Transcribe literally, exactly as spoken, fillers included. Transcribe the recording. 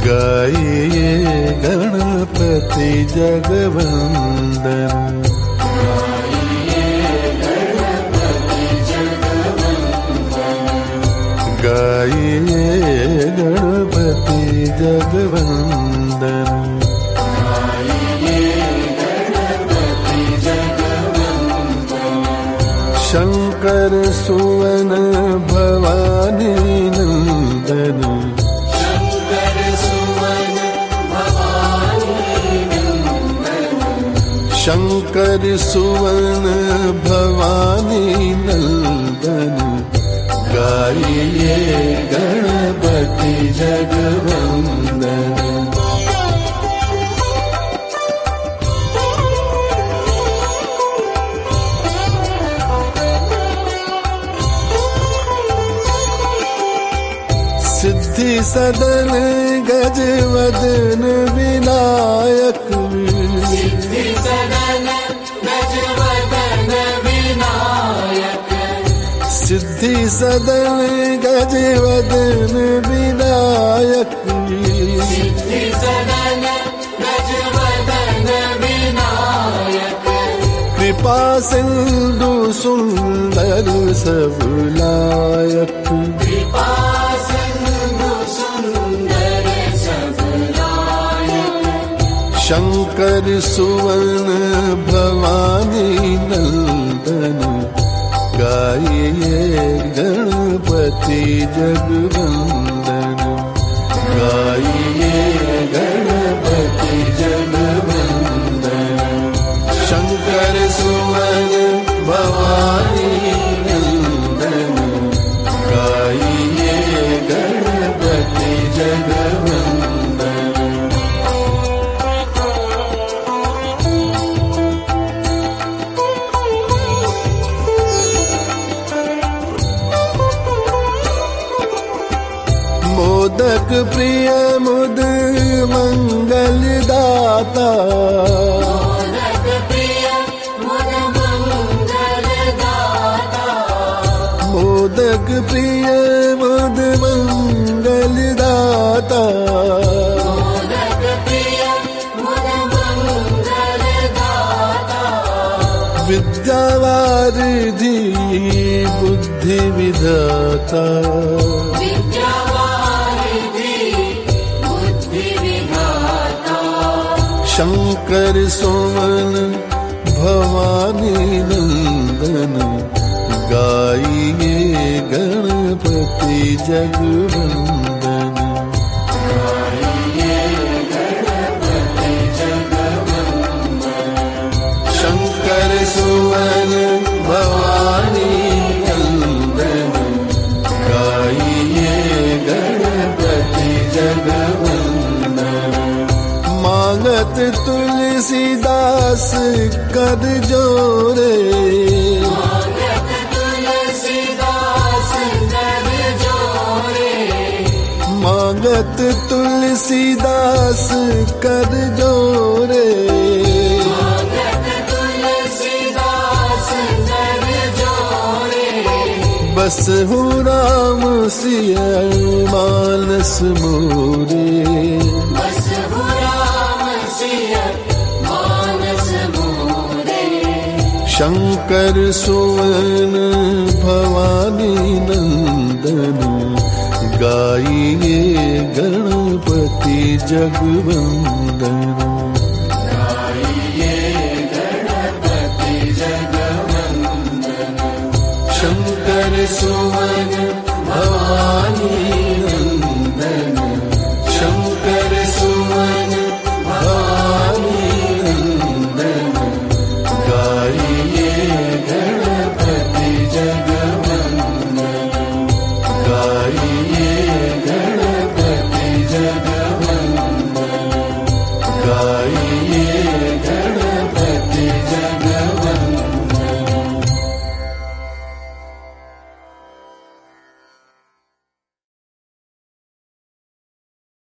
गाइए गणपति जगवंदन। गाइए गणपति जगवंदन। शंकर सुवन भवानी नंदन। शंकर सुवन भवानी नंदन। गाइए गणपति जगवंदन। सिद्धि सदन गजवदन विनायक। सिद्धि सदन गजवदन विनायक। सिद्धि सदन गजवदन विनायक। सिद्धि सदन गजवदन विनायक। कृपा सिंधु सुंदर सब लायक। कृपा शंकर सुवन भवानी नंदन। गाइए गणपति जगवंदन। गाइए गणपति जगवंदन। शंकर सुवन भवानी नंदन। गाइए गणपति जगवंदन। मोदक प्रिय मुद मंगल दाता। मोदक प्रिय मुद मंगल दाता। मोदक प्रिय मुद मंगल दाता। मोदक प्रिय मुद मंगल दाता। विद्यावारिधि बुद्धि विधाता। शंकर सुवन भवानी नंदन। गाइए गणपति जगवंदन। शंकर सुवन भवानी नंदन। गाइए गणपति जगवंदन। मांगत तुलसीदास कर जोरे। मांगत तुलसीदास कर जोरे। मांगत तुलसीदास कर जोरे। मांगत तुलसीदास कर जोरे। बस हूँ राम सिय मानस मोरे। बस हूँ राम सिय मानस मोरे। शंकर सुवन भवानी नंदन। गाइए गणपति जगवंदन।